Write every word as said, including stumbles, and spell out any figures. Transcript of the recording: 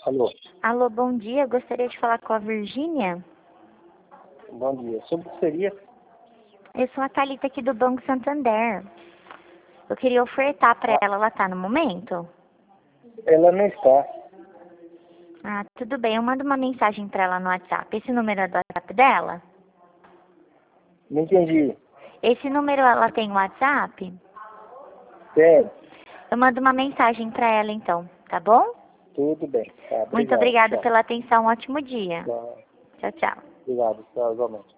Alô, Alô, bom dia. Eu gostaria de falar com a Virgínia. bom dia. Sobre o que seria? Eu sou a Thalita aqui do Banco Santander. Eu queria ofertar para Ah, ela. Ela tá no momento? ela não está. Ah, tudo bem. Eu mando uma mensagem para ela no WhatsApp. Esse número é do WhatsApp dela? Não entendi. Esse número ela tem WhatsApp? Tem. Eu mando uma mensagem para ela então, tá bom? Tudo bem. Tá, Muito obrigado. obrigada Tchau. pela atenção. Um ótimo dia. Tchau. Tchau, tchau. Obrigado. Tchau, igualmente.